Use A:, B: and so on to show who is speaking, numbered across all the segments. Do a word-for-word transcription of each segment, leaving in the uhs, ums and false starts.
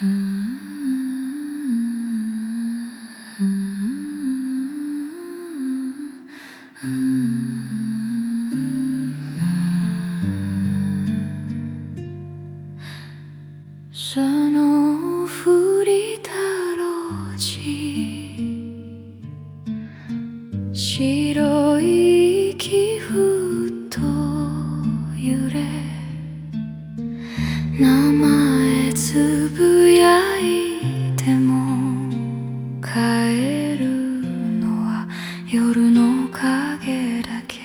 A: その降りた路地、白い息ふっと揺れ、名前つぶやいても帰るのは夜の影だけ。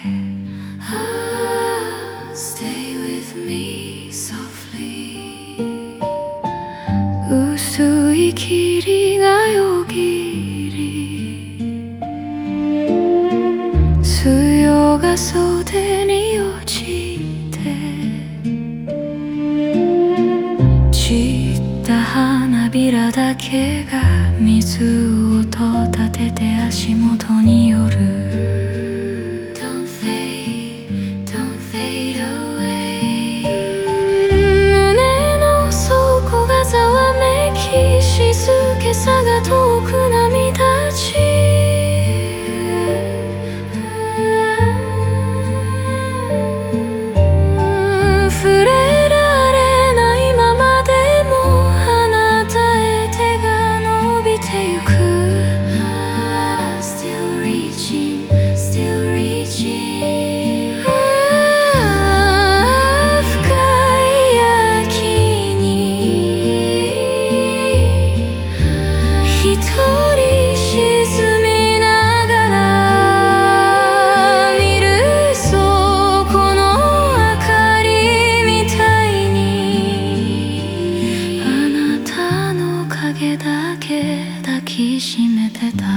A: Ah, stay with me softly。 薄い霧がよぎり、強が袖に落ちて、散った花びらだけが水を音立てて足元による。 Don't fade, don't fade away。 胸の底がざわめき、静けさが遠く涙ち。触れられないままでもあなたへ手が伸びてゆく。 Still reaching, still reaching。 深い秋に一人沈みながら見る、そこの明かりみたいに、あなたの影だけ抱きしめてた。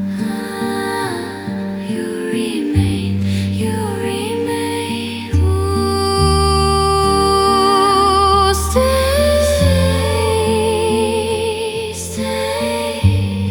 A: You remain, you remain。 Ooh, stay, stay。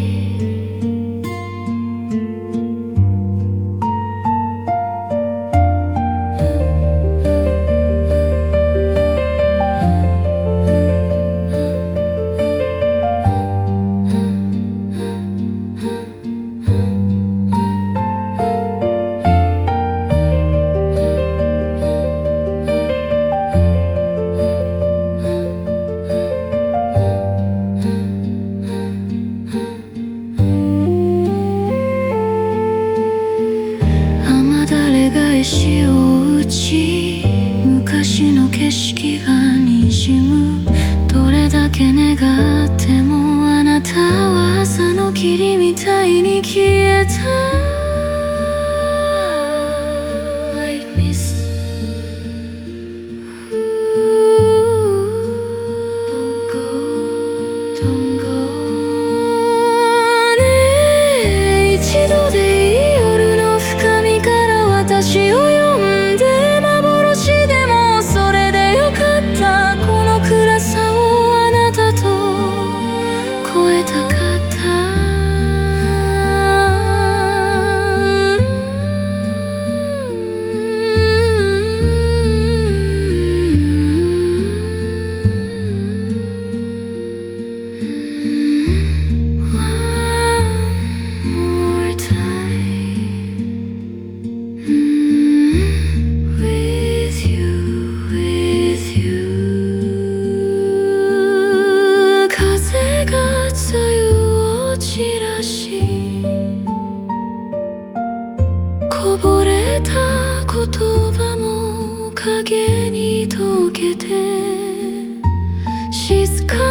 A: 雨だれが石を打ち、昔の景色がにじむ。どれだけ願ってもあなたは朝の霧みたいに消えた。 Like mist。 Don't go, don't go。 ねえ、一度でいい夜の深みから私を呼んで、幻でもそれでよかった。この暗さをあなたと超えたかった。こぼれた言葉も影に溶けて、静か